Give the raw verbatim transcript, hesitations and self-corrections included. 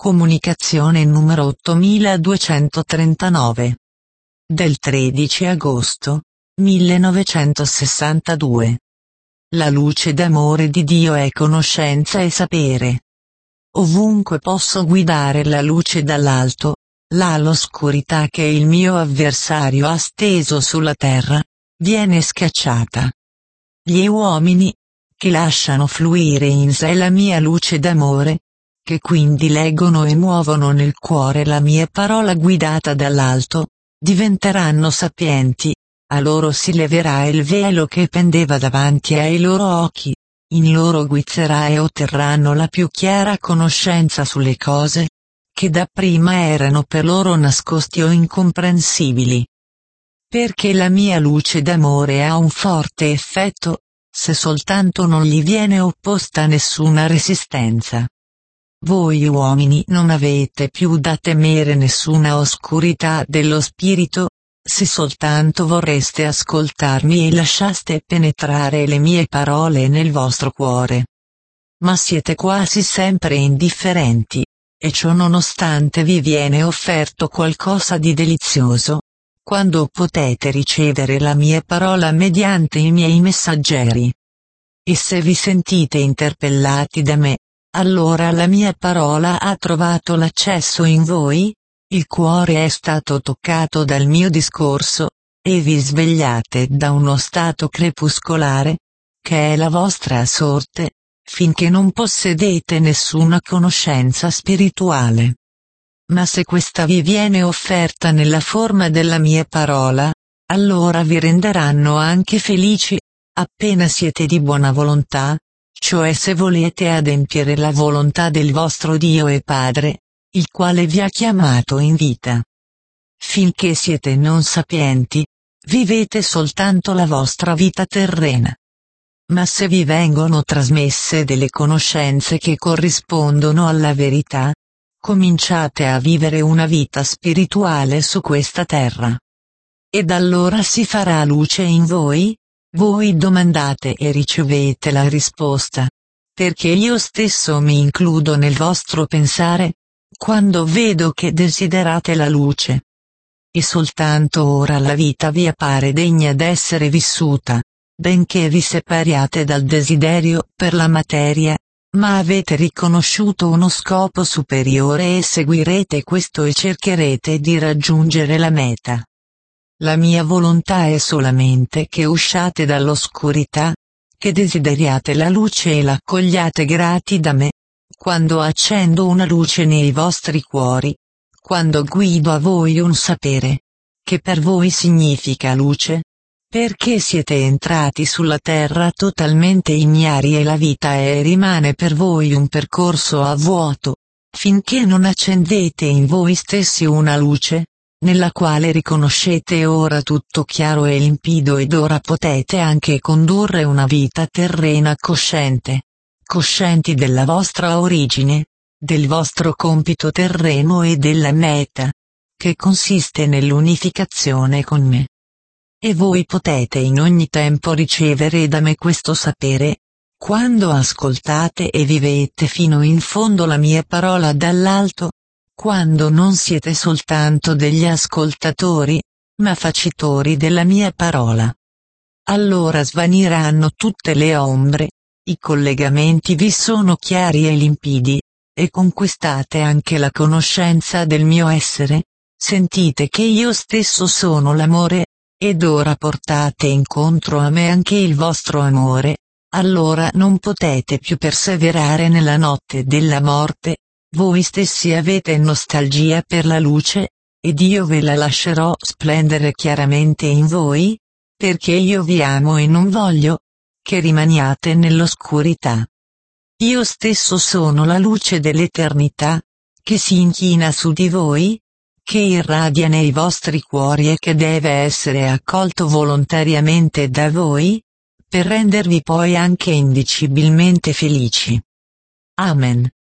Comunicazione numero ottomiladuecentotrentanove. Del tredici agosto millenovecentosessantadue. La luce d'amore di Dio è conoscenza e sapere. Ovunque posso guidare la luce dall'alto, là l'oscurità che il mio avversario ha steso sulla terra, viene scacciata. Gli uomini, che lasciano fluire in sé la mia luce d'amore, che quindi leggono e muovono nel cuore la mia parola guidata dall'alto, diventeranno sapienti, a loro si leverà il velo che pendeva davanti ai loro occhi, in loro guizzerà e otterranno la più chiara conoscenza sulle cose, che dapprima erano per loro nascosti o incomprensibili. Perché la mia luce d'amore ha un forte effetto, se soltanto non gli viene opposta nessuna resistenza. Voi uomini non avete più da temere nessuna oscurità dello spirito, se soltanto vorreste ascoltarmi e lasciaste penetrare le mie parole nel vostro cuore. Ma siete quasi sempre indifferenti, e ciò nonostante vi viene offerto qualcosa di delizioso, quando potete ricevere la mia parola mediante i miei messaggeri. E se vi sentite interpellati da me, allora la mia parola ha trovato l'accesso in voi, il cuore è stato toccato dal mio discorso, e vi svegliate da uno stato crepuscolare, che è la vostra sorte, finché non possedete nessuna conoscenza spirituale. Ma se questa vi viene offerta nella forma della mia parola, allora vi renderanno anche felici, appena siete di buona volontà, cioè se volete adempiere la volontà del vostro Dio e Padre, il quale vi ha chiamato in vita. Finché siete non sapienti, vivete soltanto la vostra vita terrena. Ma se vi vengono trasmesse delle conoscenze che corrispondono alla verità, cominciate a vivere una vita spirituale su questa terra. Ed allora si farà luce in voi? Voi domandate e ricevete la risposta. Perché io stesso mi includo nel vostro pensare, quando vedo che desiderate la luce. E soltanto ora la vita vi appare degna d'essere vissuta, benché vi separiate dal desiderio per la materia, ma avete riconosciuto uno scopo superiore e seguirete questo e cercherete di raggiungere la meta. La mia volontà è solamente che usciate dall'oscurità, che desideriate la luce e l'accogliate grati da me, quando accendo una luce nei vostri cuori, quando guido a voi un sapere, che per voi significa luce, perché siete entrati sulla terra totalmente ignari e la vita è e rimane per voi un percorso a vuoto, finché non accendete in voi stessi una luce, nella quale riconoscete ora tutto chiaro e limpido ed ora potete anche condurre una vita terrena cosciente, coscienti della vostra origine, del vostro compito terreno e della meta, che consiste nell'unificazione con me. E voi potete in ogni tempo ricevere da me questo sapere, quando ascoltate e vivete fino in fondo la mia parola dall'alto, quando non siete soltanto degli ascoltatori, ma facitori della mia parola. Allora svaniranno tutte le ombre, i collegamenti vi sono chiari e limpidi, e conquistate anche la conoscenza del mio essere, sentite che io stesso sono l'amore, ed ora portate incontro a me anche il vostro amore, allora non potete più perseverare nella notte della morte. Voi stessi avete nostalgia per la luce, ed io ve la lascerò splendere chiaramente in voi, perché io vi amo e non voglio che rimaniate nell'oscurità. Io stesso sono la luce dell'eternità, che si inchina su di voi, che irradia nei vostri cuori e che deve essere accolto volontariamente da voi, per rendervi poi anche indicibilmente felici. Amen.